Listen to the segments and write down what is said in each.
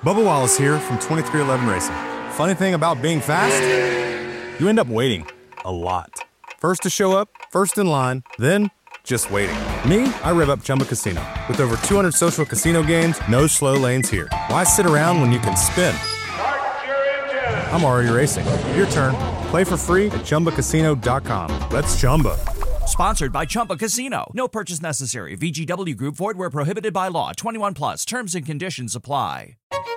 Bubba Wallace here from 2311 Racing. Funny thing about being fast, you end up waiting a lot. First to show up, first in line, then just waiting. Me, I rev up Chumba Casino. With over 200 social casino games, no slow lanes here. Why sit around when you can spin? I'm already racing. Your turn. Play for free at ChumbaCasino.com. Let's Chumba. Sponsored by Chumba Casino. No purchase necessary. VGW Group. Void where prohibited by law. 21 plus. Terms and conditions apply.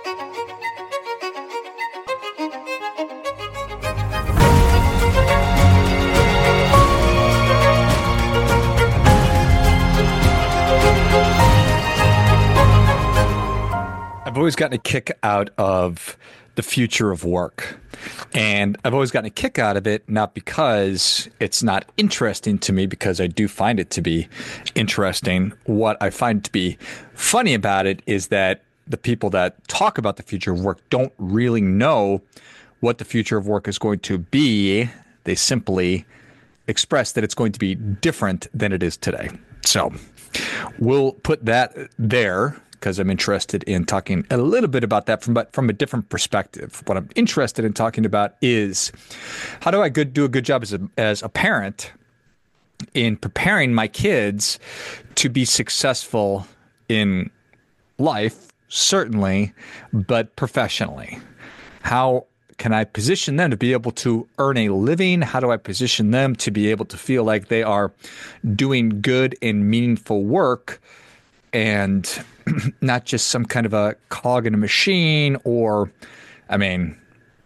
I've always gotten a kick out of the future of work. And I've always gotten a kick out of it, not because it's not interesting to me, because I do find it to be interesting. What I find to be funny about it is that the people that talk about the future of work don't really know what the future of work is going to be. They simply express that it's going to be different than it is today. So we'll put that there, because I'm interested in talking a little bit about that from a different perspective. What I'm interested in talking about is how do I do a good job as a parent in preparing my kids to be successful in life, certainly, but professionally. How can I position them to be able to earn a living? How do I position them to be able to feel like they are doing good and meaningful work and not just some kind of a cog in a machine? Or, I mean,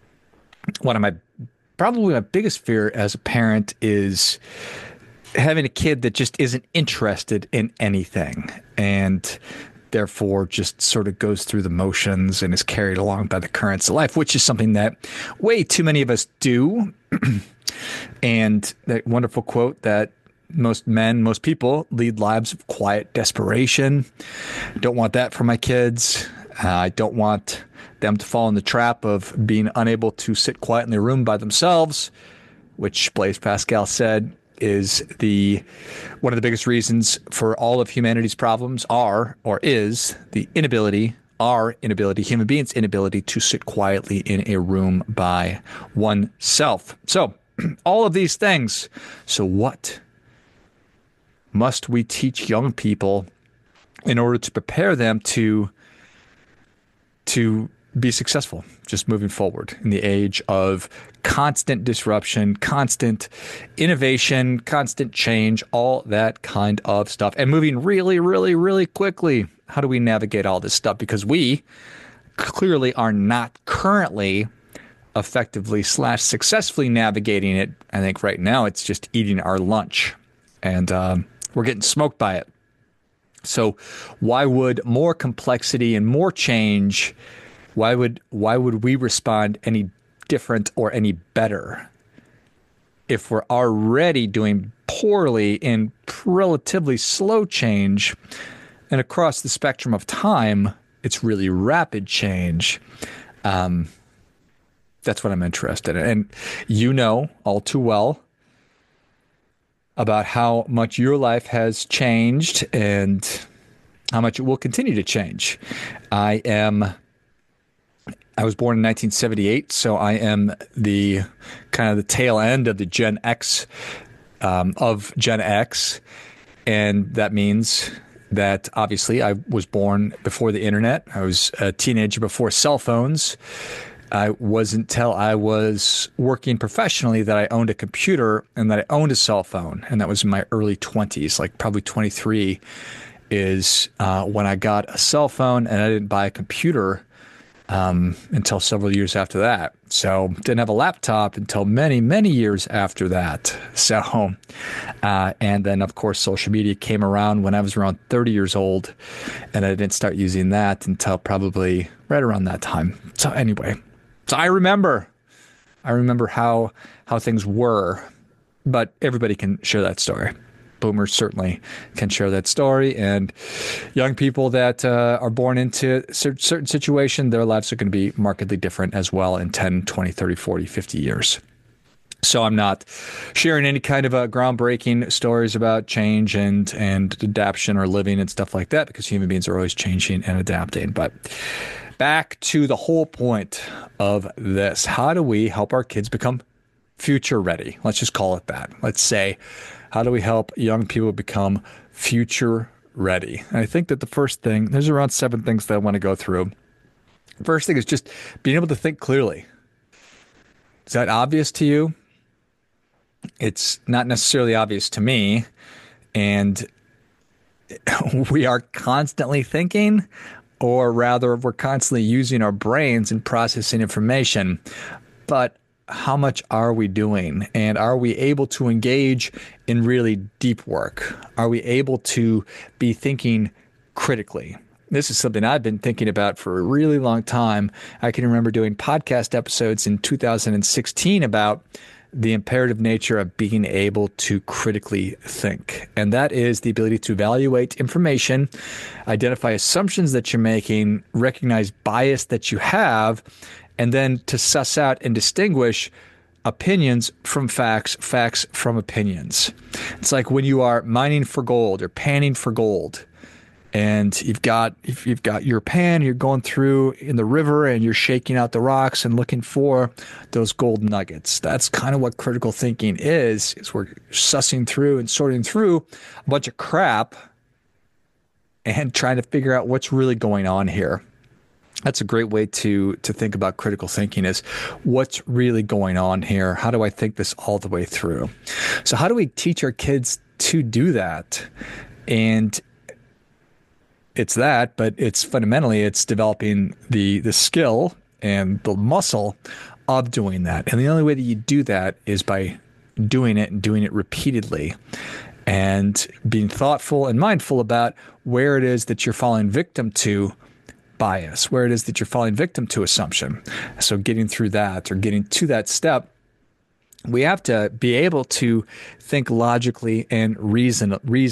probably my biggest fear as a parent is having a kid that just isn't interested in anything and therefore just sort of goes through the motions and is carried along by the currents of life, which is something that way too many of us do. And that wonderful quote that most people lead lives of quiet desperation. Don't want that for my kids. I don't want them to fall in the trap of being unable to sit quiet in their room by themselves, which Blaise Pascal said is one of the biggest reasons for all of humanity's problems is our inability, human beings' inability to sit quietly in a room by oneself. So all of these things. So what must we teach young people in order to prepare them to be successful just moving forward in the age of constant disruption, constant innovation, constant change, all that kind of stuff, and moving really, really, really quickly? How do we navigate all this stuff? Because we clearly are not currently effectively / successfully navigating it. I think right now it's just eating our lunch, and we're getting smoked by it. So why would more complexity and more change, why would we respond any different or any better if we're already doing poorly in relatively slow change, and across the spectrum of time, it's really rapid change? That's what I'm interested in. And you know all too well about how much your life has changed and how much it will continue to change. I was born in 1978, so I am the kind of the tail end of the Gen X, and that means that obviously I was born before the internet. I was a teenager before cell phones. It wasn't until I was working professionally that I owned a computer and that I owned a cell phone, and that was in my early 20s, like probably 23 is when I got a cell phone, and I didn't buy a computer until several years after that. So didn't have a laptop until many, many years after that. So, and then of course social media came around when I was around 30 years old, and I didn't start using that until probably right around that time. So anyway, so I remember how things were, but everybody can share that story. Boomers certainly can share that story, and young people that are born into a certain situation, their lives are going to be markedly different as well in 10, 20, 30, 40, 50 years. So I'm not sharing any kind of groundbreaking stories about change and adaptation or living and stuff like that, because human beings are always changing and adapting. But back to the whole point of this. How do we help our kids become future ready? Let's just call it that. Let's say, how do we help young people become future ready? And I think that the first thing, there's around 7 things that I want to go through. The first thing is just being able to think clearly. Is that obvious to you? It's not necessarily obvious to me. And we are constantly thinking, or rather, we're constantly using our brains and processing information. But how much are we doing? And are we able to engage in really deep work? Are we able to be thinking critically? This is something I've been thinking about for a really long time. I can remember doing podcast episodes in 2016 about the imperative nature of being able to critically think. And that is the ability to evaluate information, identify assumptions that you're making, recognize bias that you have, and then to suss out and distinguish opinions from facts, facts from opinions. It's like when you are mining for gold or panning for gold. And if you've got your pan, you're going through in the river and you're shaking out the rocks and looking for those gold nuggets. That's kind of what critical thinking is we're sussing through and sorting through a bunch of crap and trying to figure out what's really going on here. That's a great way to think about critical thinking is what's really going on here? How do I think this all the way through? So how do we teach our kids to do that? And it's that, but it's fundamentally, it's developing the skill and the muscle of doing that. And the only way that you do that is by doing it and doing it repeatedly and being thoughtful and mindful about where it is that you're falling victim to bias, where it is that you're falling victim to assumption. So getting through that or getting to that step, we have to be able to think logically and reason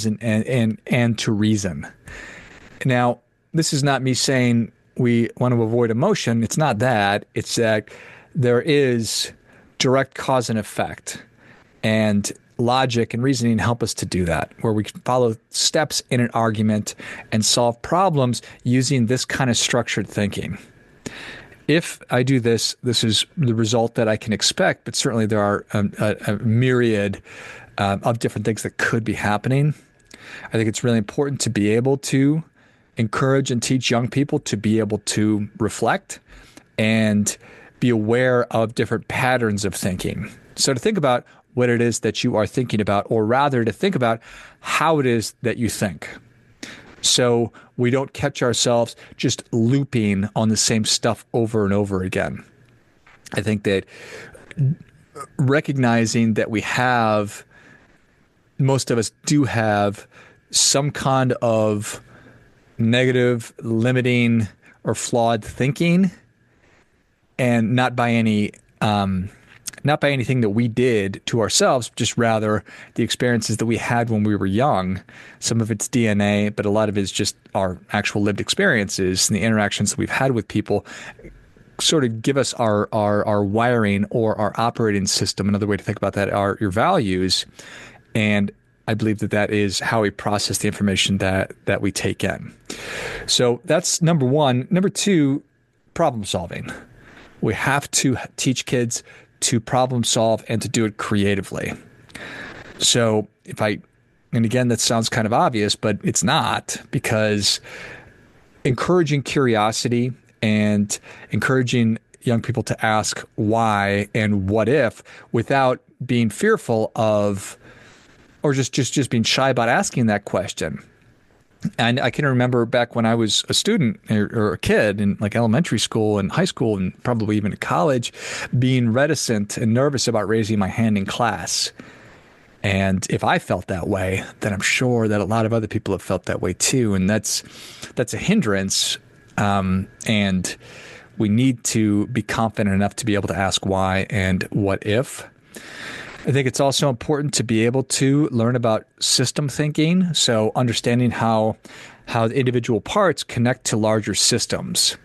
and to reason. Now, this is not me saying we want to avoid emotion. It's not that. It's that there is direct cause and effect. And logic and reasoning help us to do that, where we can follow steps in an argument and solve problems using this kind of structured thinking. If I do this, this is the result that I can expect, but certainly there are a myriad of different things that could be happening. I think it's really important to be able to encourage and teach young people to be able to reflect and be aware of different patterns of thinking. So to think about what it is that you are thinking about, or rather to think about how it is that you think. So we don't catch ourselves just looping on the same stuff over and over again. I think that recognizing that most of us do have some kind of negative, limiting, or flawed thinking, and not by anything that we did to ourselves, just rather the experiences that we had when we were young. Some of it's DNA, but a lot of it is just our actual lived experiences and the interactions that we've had with people sort of give us our wiring or our operating system. Another way to think about that are your values. And I believe that is how we process the information that we take in. So that's number one. Number two, problem solving. We have to teach kids to problem solve and to do it creatively. So and again, that sounds kind of obvious, but it's not, because encouraging curiosity and encouraging young people to ask why and what if without being fearful of or just being shy about asking that question. And I can remember back when I was a student or a kid in like elementary school and high school and probably even college, being reticent and nervous about raising my hand in class. And if I felt that way, then I'm sure that a lot of other people have felt that way too. And that's a hindrance. And we need to be confident enough to be able to ask why and what if. I think it's also important to be able to learn about system thinking, so understanding how the individual parts connect to larger systems.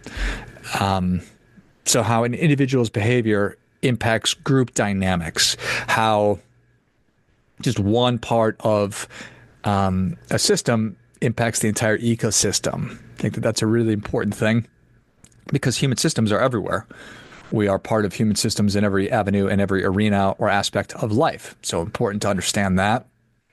So how an individual's behavior impacts group dynamics, how just one part of a system impacts the entire ecosystem. I think that that's a really important thing. because human systems are everywhere. We are part of human systems in every avenue and every arena or aspect of life. So important to understand that.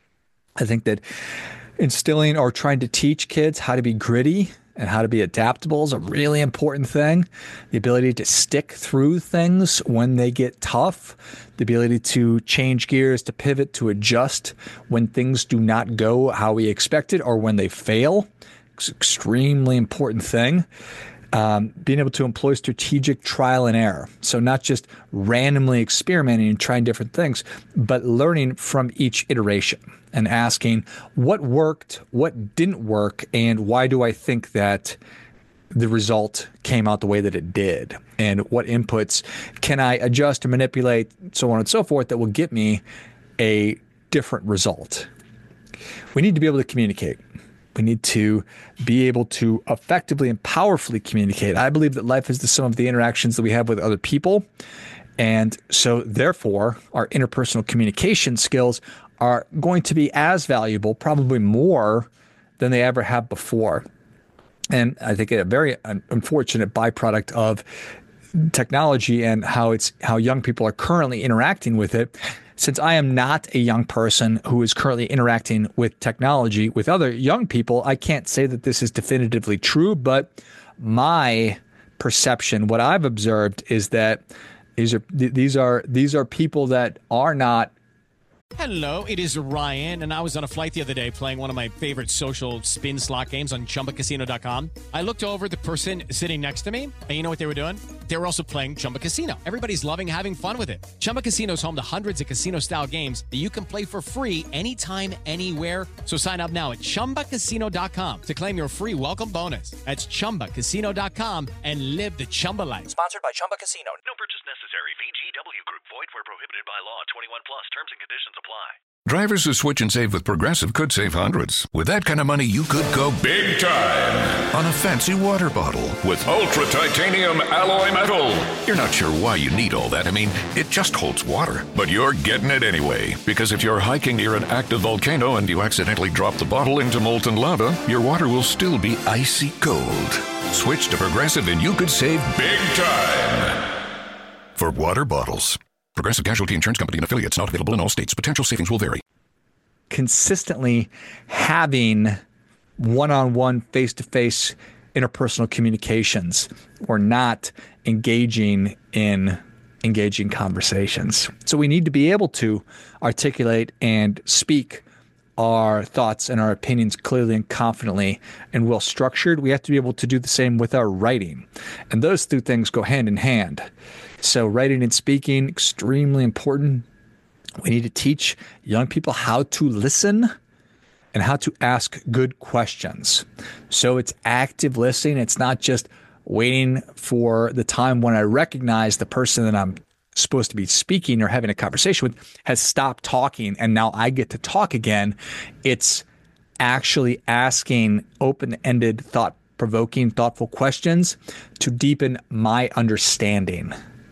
I think that instilling or trying to teach kids how to be gritty and how to be adaptable is a really important thing. The ability to stick through things when they get tough, the ability to change gears, to pivot, to adjust when things do not go how we expected or when they fail. It's an extremely important thing. Being able to employ strategic trial and error. So not just randomly experimenting and trying different things, but learning from each iteration and asking what worked, what didn't work, and why do I think that the result came out the way that it did, and what inputs can I adjust or manipulate, so on and so forth, that will get me a different result. We need to be able to communicate. We need to be able to effectively and powerfully communicate. I believe that life is the sum of the interactions that we have with other people. And so therefore, our interpersonal communication skills are going to be as valuable, probably more than they ever have before. And I think a very unfortunate byproduct of technology and how young people are currently interacting with it. Since I am not a young person who is currently interacting with technology with other young people, I can't say that this is definitively true, but my perception, what I've observed, is that these are people that are not. Hello, it is Ryan, and I was on a flight the other day playing one of my favorite social spin slot games on ChumbaCasino.com. I looked over the person sitting next to me, and you know what they were doing? They were also playing Chumba Casino. Everybody's loving having fun with it. Chumba Casino is home to hundreds of casino-style games that you can play for free anytime, anywhere. So sign up now at ChumbaCasino.com to claim your free welcome bonus. That's ChumbaCasino.com and live the Chumba life. Sponsored by Chumba Casino. No purchase necessary. VGW Group. Void where prohibited by law. 21 plus. Terms and conditions apply. Drivers who switch and save with Progressive could save hundreds. With that kind of money, you could go big time on a fancy water bottle with ultra titanium alloy metal. You're not sure why you need all that. I mean, it just holds water. But you're getting it anyway. Because if you're hiking near an active volcano and you accidentally drop the bottle into molten lava, your water will still be icy cold. Switch to Progressive and you could save big time. For water bottles. Progressive Casualty Insurance Company and affiliates, not available in all states. Potential savings will vary. Consistently having one-on-one, face-to-face interpersonal communications or not engaging in engaging conversations. So we need to be able to articulate and speak our thoughts and our opinions clearly and confidently and well structured. We have to be able to do the same with our writing. And those two things go hand in hand. So writing and speaking, extremely important. We need to teach young people how to listen and how to ask good questions. So it's active listening. It's not just waiting for the time when I recognize the person that I'm supposed to be speaking or having a conversation with has stopped talking and now I get to talk again. It's actually asking open-ended, thought-provoking, thoughtful questions to deepen my understanding.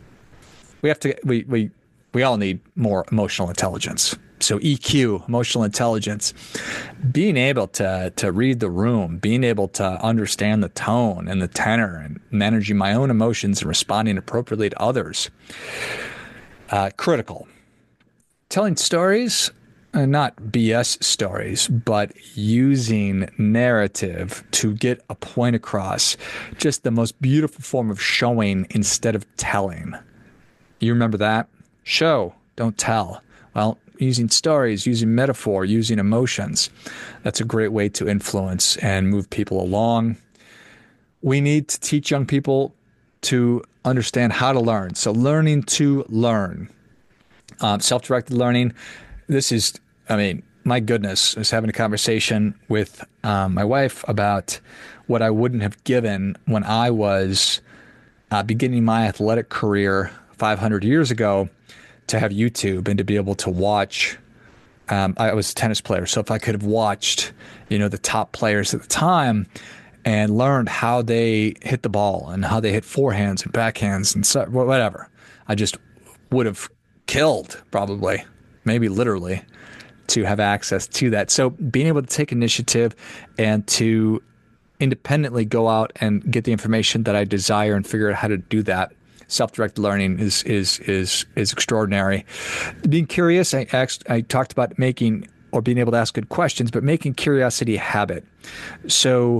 We all need more emotional intelligence. So EQ, emotional intelligence, being able to read the room, being able to understand the tone and the tenor and managing my own emotions and responding appropriately to others. Critical. Telling stories, not BS stories, but using narrative to get a point across. Just the most beautiful form of showing instead of telling. You remember that? Show, don't tell. Well, using stories, using metaphor, using emotions. That's a great way to influence and move people along. We need to teach young people to understand how to learn. So learning to learn. Self-directed learning. This is, my goodness, I was having a conversation with my wife about what I wouldn't have given when I was beginning my athletic career 500 years ago to have YouTube and to be able to watch. I was a tennis player, so if I could have watched, the top players at the time and learned how they hit the ball and how they hit forehands and backhands and so, whatever, I just would have killed probably, maybe literally, to have access to that. So being able to take initiative and to independently go out and get the information that I desire and figure out how to do that. Self-directed learning is extraordinary. Being curious, I talked about making or being able to ask good questions, but making curiosity a habit. So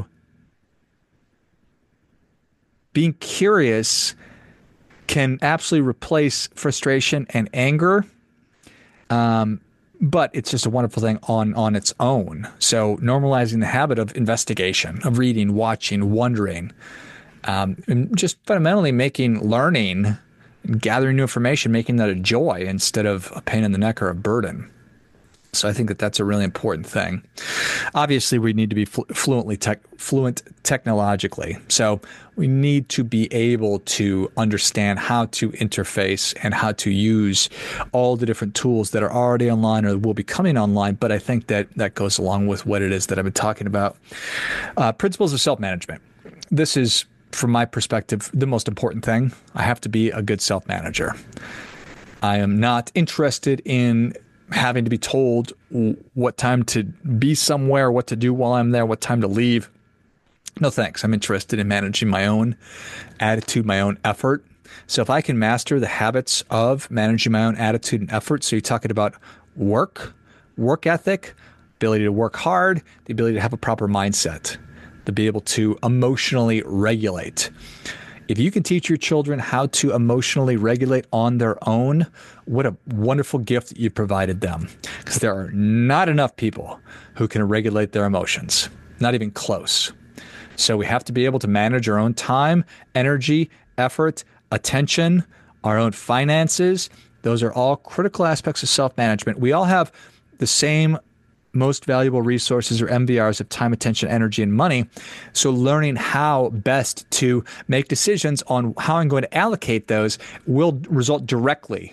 being curious can absolutely replace frustration and anger, but it's just a wonderful thing on its own. So normalizing the habit of investigation, of reading, watching, wondering, and just fundamentally making learning, gathering new information, making that a joy instead of a pain in the neck or a burden. So I think that that's a really important thing. Obviously, we need to be fluent technologically. So we need to be able to understand how to interface and how to use all the different tools that are already online or will be coming online. But I think that goes along with what it is that I've been talking about. Principles of self-management. This is, from my perspective, the most important thing. I have to be a good self-manager. I am not interested in having to be told what time to be somewhere, what to do while I'm there, what time to leave. No thanks. I'm interested in managing my own attitude, my own effort. So if I can master the habits of managing my own attitude and effort, so you're talking about work ethic, ability to work hard, the ability to have a proper mindset, to be able to emotionally regulate. If you can teach your children how to emotionally regulate on their own, what a wonderful gift that you provided them. Because there are not enough people who can regulate their emotions, not even close. So we have to be able to manage our own time, energy, effort, attention, our own finances. Those are all critical aspects of self-management. We all have the same most valuable resources, or MVRs, of time, attention, energy, and money. So learning how best to make decisions on how I'm going to allocate those will result directly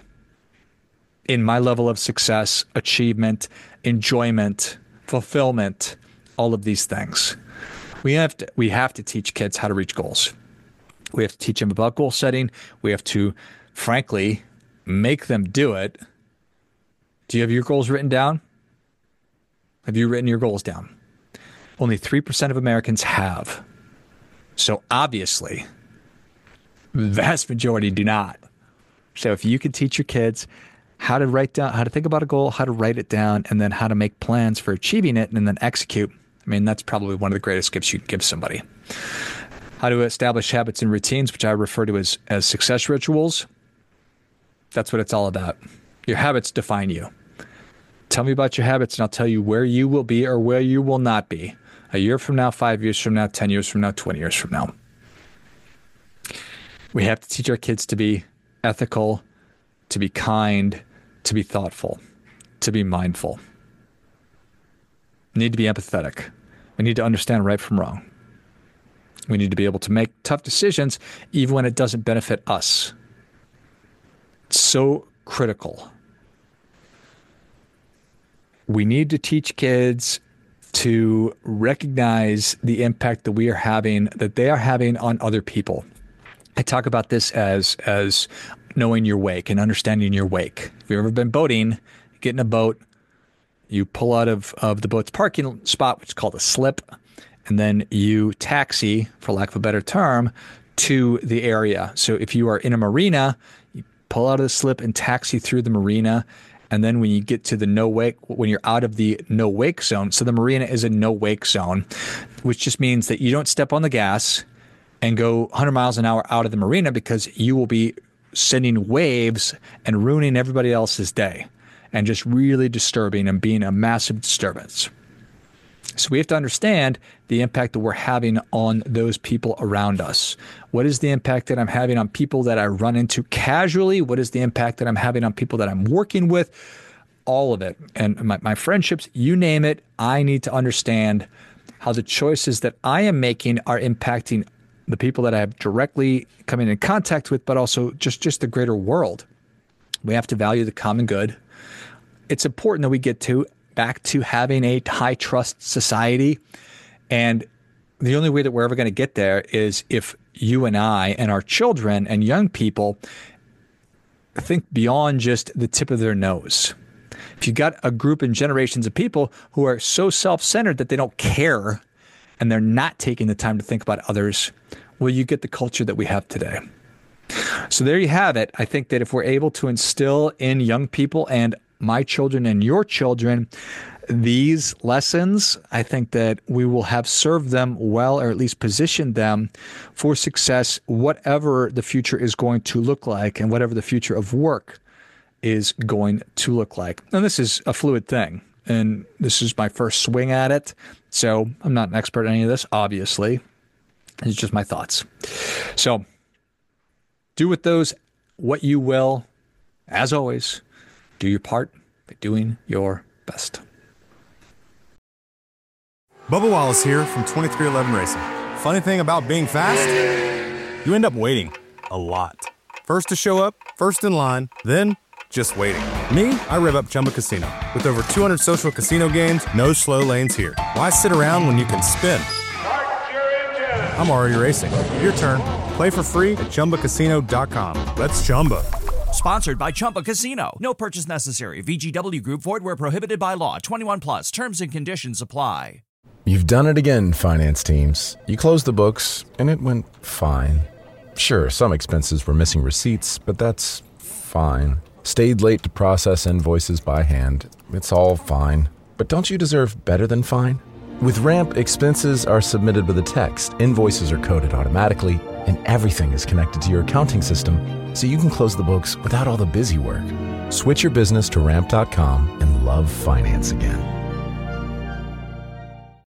in my level of success, achievement, enjoyment, fulfillment, all of these things. We have to teach kids how to reach goals. We have to teach them about goal setting. We have to, frankly, make them do it. Do you have your goals written down? Have you written your goals down? Only 3% of Americans have. So obviously, the vast majority do not. So if you can teach your kids how to write down, how to think about a goal, how to write it down, and then how to make plans for achieving it and then execute, I mean, that's probably one of the greatest gifts you can give somebody. How to establish habits and routines, which I refer to as success rituals. That's what it's all about. Your habits define you. Tell me about your habits, and I'll tell you where you will be or where you will not be a year from now, 5 years from now, 10 years from now, 20 years from now. We have to teach our kids to be ethical, to be kind, to be thoughtful, to be mindful. We need to be empathetic. We need to understand right from wrong. We need to be able to make tough decisions even when it doesn't benefit us. It's so critical. We need to teach kids to recognize the impact that they are having on other people. I talk about this as knowing your wake and understanding your wake. If you've ever been boating, you get in a boat, you pull out of the boat's parking spot, which is called a slip, and then you taxi, for lack of a better term, to the area. So if you are in a marina, you pull out of the slip and taxi through the marina. And then when you get to the no wake, when you're out of the no wake zone, so the marina is a no wake zone, which just means that you don't step on the gas and go 100 miles an hour out of the marina, because you will be sending waves and ruining everybody else's day and just really disturbing and being a massive disturbance. So we have to understand the impact that we're having on those people around us. What is the impact that I'm having on people that I run into casually? What is the impact that I'm having on people that I'm working with? All of it. And my friendships, you name it, I need to understand how the choices that I am making are impacting the people that I have directly coming in contact with, but also just the greater world. We have to value the common good. It's important that we get back to having a high trust society. And the only way that we're ever going to get there is if you and I and our children and young people think beyond just the tip of their nose. If you got a group and generations of people who are so self-centered that they don't care and they're not taking the time to think about others, well, you get the culture that we have today. So there you have it. I think that if we're able to instill in young people and my children and your children these lessons, I think that we will have served them well, or at least positioned them for success, whatever the future is going to look like and whatever the future of work is going to look like. And this is a fluid thing, and this is my first swing at it. So I'm not an expert on any of this, obviously. It's just my thoughts. So do with those what you will. As always, do your part by doing your best. Bubba Wallace here from 2311 Racing. Funny thing about being fast, you end up waiting a lot. First to show up, first in line, then just waiting. Me, I rev up Chumba Casino. With over 200 social casino games, no slow lanes here. Why sit around when you can spin? I'm already racing. Your turn. Play for free at ChumbaCasino.com. Let's Chumba. Sponsored by Chumba Casino. No purchase necessary. VGW Group. Void where prohibited by law. 21 plus. Terms and conditions apply. You've done it again, finance teams. You closed the books, and it went fine. Sure, some expenses were missing receipts, but that's fine. Stayed late to process invoices by hand. It's all fine. But don't you deserve better than fine? With Ramp, expenses are submitted with a text, invoices are coded automatically, and everything is connected to your accounting system, so you can close the books without all the busy work. Switch your business to Ramp.com and love finance again.